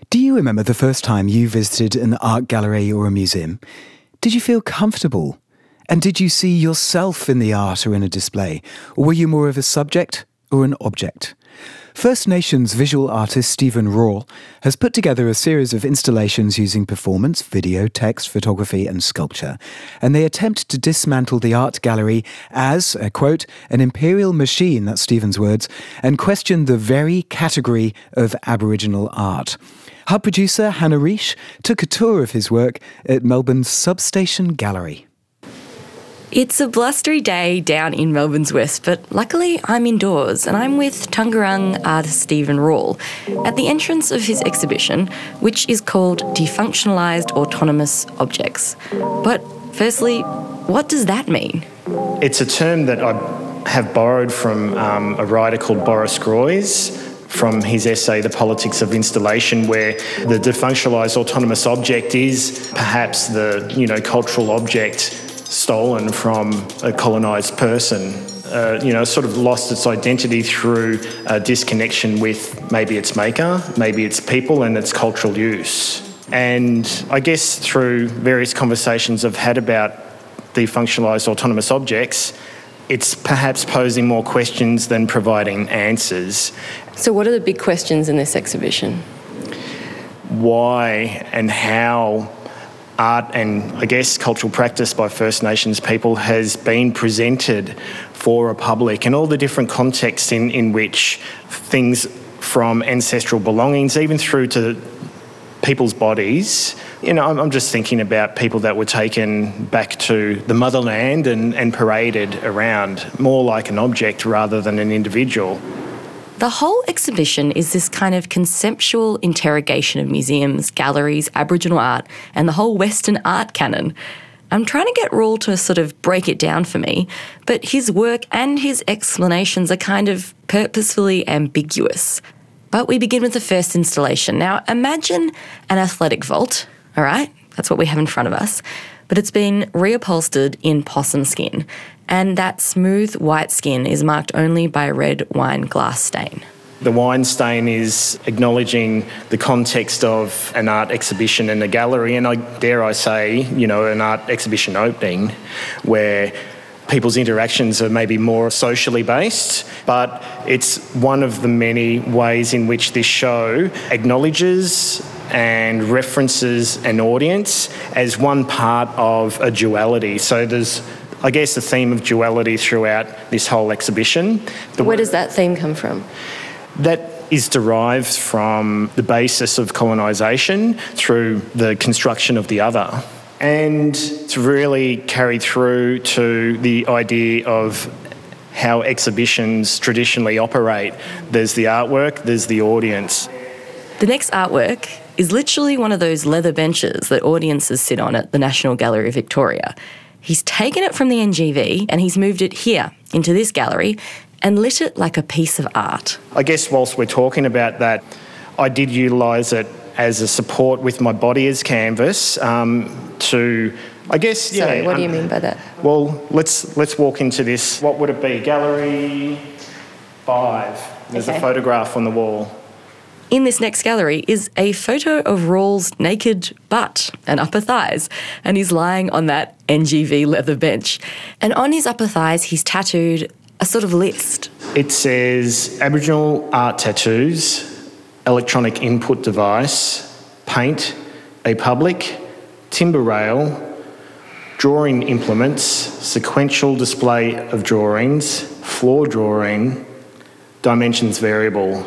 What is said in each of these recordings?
Do you remember the first time you visited an art gallery or a museum? Did you feel comfortable? And did you see yourself in the art or in a display? Or were you more of a subject or an object? First Nations visual artist Stephen Rawle has put together a series of installations using performance, video, text, photography and sculpture. And they attempt to dismantle the art gallery as, quote, an imperial machine, that's Stephen's words, and question the very category of Aboriginal art. Hub producer Hannah Reish took a tour of his work at Melbourne's Substation Gallery. It's a blustery day down in Melbourne's west, but luckily I'm indoors and I'm with Taungurung artist Stephen Rawle at the entrance of his exhibition, which is called Defunctionalised Autonomous Objects. But firstly, what does that mean? It's a term that I have borrowed from a writer called Boris Groys, from his essay, The Politics of Installation, where the defunctionalised autonomous object is perhaps the, cultural object stolen from a colonised person, sort of lost its identity through a disconnection with maybe its maker, maybe its people and its cultural use. And I guess through various conversations I've had about defunctionalised autonomous objects, it's perhaps posing more questions than providing answers. So what are the big questions in this exhibition? Why and how art and, I guess, cultural practice by First Nations people has been presented for a public, and all the different contexts in which things from ancestral belongings, even through to people's bodies. I'm just thinking about people that were taken back to the motherland and paraded around, more like an object rather than an individual. The whole exhibition is this kind of conceptual interrogation of museums, galleries, Aboriginal art, and the whole Western art canon. I'm trying to get Rawle to sort of break it down for me, but his work and his explanations are kind of purposefully ambiguous. But we begin with the first installation. Now, imagine an athletic vault, all right? That's what we have in front of us. But it's been reupholstered in possum skin, and that smooth white skin is marked only by a red wine glass stain. The wine stain is acknowledging the context of an art exhibition and a gallery, and dare I say, an art exhibition opening where people's interactions are maybe more socially based, but it's one of the many ways in which this show acknowledges and references an audience as one part of a duality. So there's, I guess, a theme of duality throughout this whole exhibition. Where does that theme come from? That is derived from the basis of colonisation through the construction of the other. And it's really carried through to the idea of how exhibitions traditionally operate. There's the artwork, there's the audience. The next artwork is literally one of those leather benches that audiences sit on at the National Gallery of Victoria. He's taken it from the NGV and he's moved it here into this gallery and lit it like a piece of art. I guess whilst we're talking about that, I did utilise it as a support with my body as canvas to, I guess... Sorry, what do you mean by that? Well, let's walk into this. What would it be? Gallery 5. There's a photograph on the wall. In this next gallery is a photo of Rawle's naked butt and upper thighs, and he's lying on that NGV leather bench. And on his upper thighs, he's tattooed a sort of list. It says Aboriginal art tattoos, electronic input device, paint, a public, timber rail, drawing implements, sequential display of drawings, floor drawing, dimensions variable,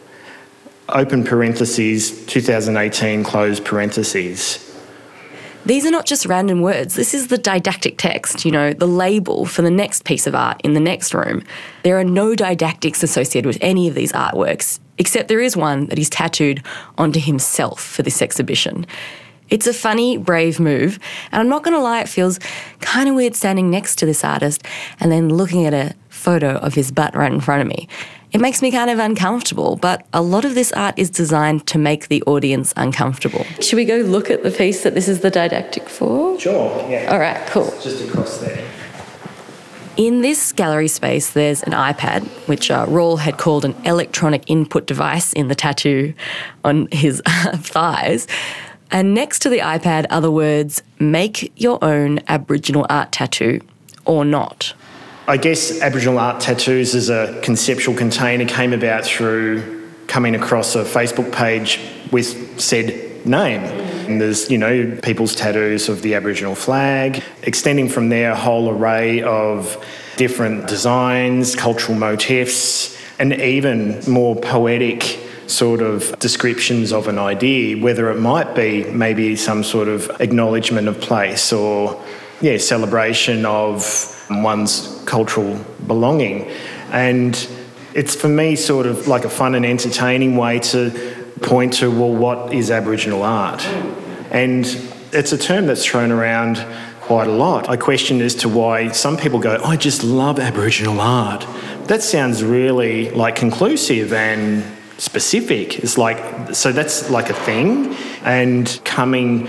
open parentheses, 2018, close parentheses. These are not just random words. This is the didactic text, the label for the next piece of art in the next room. There are no didactics associated with any of these artworks, except there is one that he's tattooed onto himself for this exhibition. It's a funny, brave move, and I'm not going to lie, it feels kind of weird standing next to this artist and then looking at a photo of his butt right in front of me. It makes me kind of uncomfortable, but a lot of this art is designed to make the audience uncomfortable. Should we go look at the piece that this is the didactic for? Sure, yeah. All right, cool. Just across there. In this gallery space, there's an iPad, which Rawle had called an electronic input device in the tattoo on his thighs. And next to the iPad are the words, "Make your own Aboriginal art tattoo or not." I guess Aboriginal art tattoos as a conceptual container came about through coming across a Facebook page with said name. And there's, people's tattoos of the Aboriginal flag, extending from there a whole array of different designs, cultural motifs, and even more poetic sort of descriptions of an idea, whether it might be maybe some sort of acknowledgement of place or, celebration of one's cultural belonging. And it's for me sort of like a fun and entertaining way to point to, well, what is Aboriginal art? And it's a term that's thrown around quite a lot. I question as to why some people go, I just love Aboriginal art. That sounds really like conclusive and specific. It's like, so that's like a thing. And coming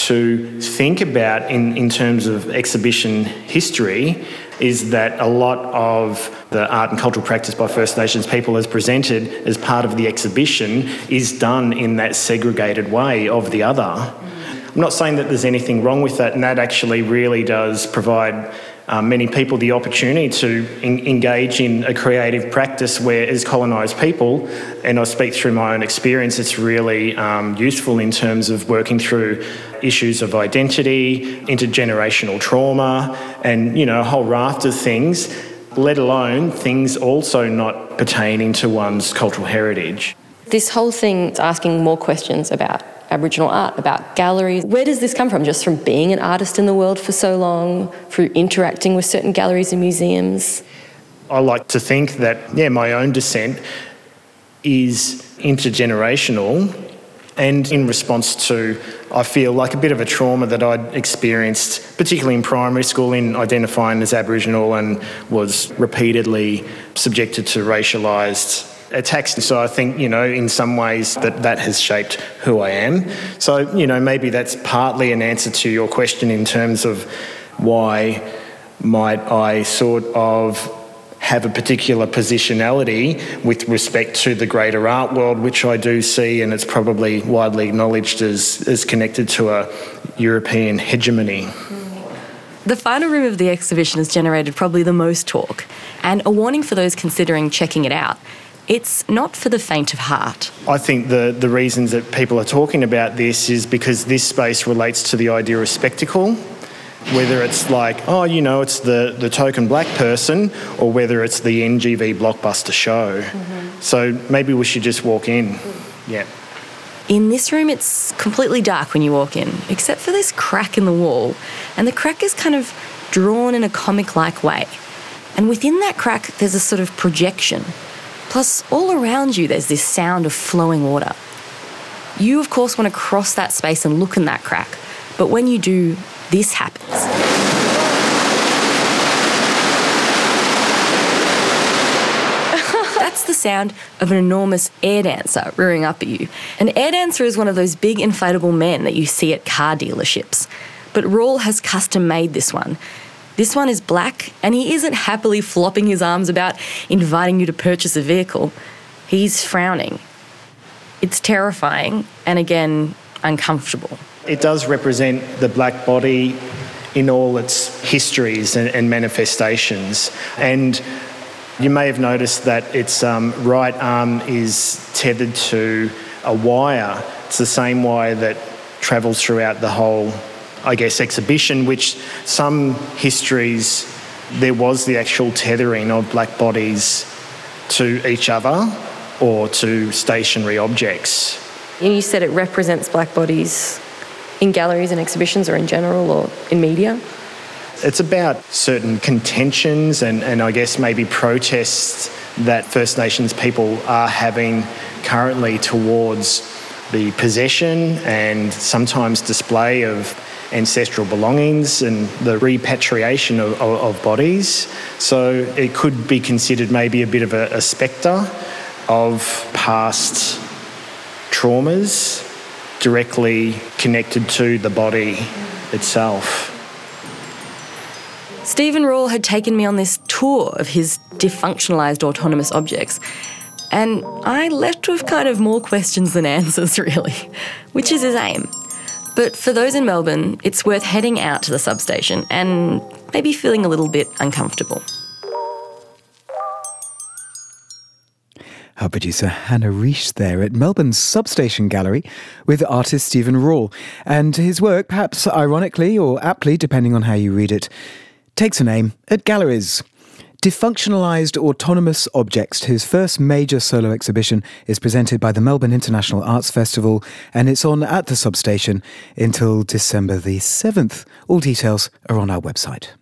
to think about in terms of exhibition history is that a lot of the art and cultural practice by First Nations people as presented as part of the exhibition is done in that segregated way of the other. I'm not saying that there's anything wrong with that, and that actually really does provide many people the opportunity to engage in a creative practice where, as colonised people, and I speak through my own experience, it's really useful in terms of working through issues of identity, intergenerational trauma, and, a whole raft of things, let alone things also not pertaining to one's cultural heritage. This whole thing is asking more questions about Aboriginal art, about galleries. Where does this come from? Just from being an artist in the world for so long, through interacting with certain galleries and museums? I like to think that, my own descent is intergenerational, and in response to, I feel like a bit of a trauma that I'd experienced, particularly in primary school, in identifying as Aboriginal, and was repeatedly subjected to racialised attacks. So I think, in some ways that has shaped who I am. So, maybe that's partly an answer to your question in terms of why might I sort of have a particular positionality with respect to the greater art world, which I do see, and it's probably widely acknowledged as connected to a European hegemony. The final room of the exhibition has generated probably the most talk, and a warning for those considering checking it out. It's not for the faint of heart. I think the reasons that people are talking about this is because this space relates to the idea of spectacle, whether it's like, it's the token black person, or whether it's the NGV blockbuster show. Mm-hmm. So maybe we should just walk in. Yeah. In this room, it's completely dark when you walk in, except for this crack in the wall. And the crack is kind of drawn in a comic-like way. And within that crack, there's a sort of projection. Plus, all around you, there's this sound of flowing water. You, of course, want to cross that space and look in that crack. But when you do, this happens. That's the sound of an enormous air dancer rearing up at you. An air dancer is one of those big inflatable men that you see at car dealerships. But Rawle has custom made this one. This one is black, and he isn't happily flopping his arms about inviting you to purchase a vehicle. He's frowning. It's terrifying and, again, uncomfortable. It does represent the black body in all its histories and manifestations. And you may have noticed that its right arm is tethered to a wire. It's the same wire that travels throughout the whole, exhibition, which some histories, there was the actual tethering of black bodies to each other or to stationary objects. You said it represents black bodies in galleries and exhibitions, or in general, or in media? It's about certain contentions and maybe protests that First Nations people are having currently towards the possession and sometimes display of ancestral belongings and the repatriation of bodies. So it could be considered maybe a bit of a spectre of past traumas directly connected to the body itself. Stephen Rall had taken me on this tour of his defunctionalised autonomous objects, and I left with kind of more questions than answers, really, which is his aim. But for those in Melbourne, it's worth heading out to the substation and maybe feeling a little bit uncomfortable. Our producer Hannah Reich there at Melbourne's Substation Gallery with artist Stephen Rall. And his work, perhaps ironically or aptly, depending on how you read it, takes a name at galleries. Defunctionalised Autonomous Objects, his first major solo exhibition, is presented by the Melbourne International Arts Festival, and it's on at the Substation until December the 7th. All details are on our website.